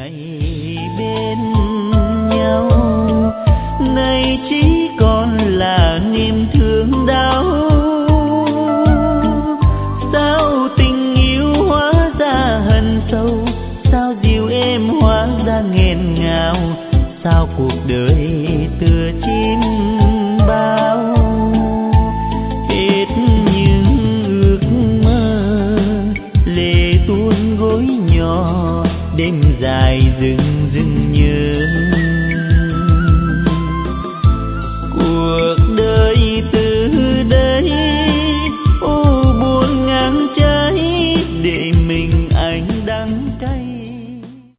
ngày bên nhau, nay chỉ còn là niềm thương đau. Sao tình yêu hóa ra hận sâu, sao dịu êm hóa ra nghẹn ngào, sao cuộc đời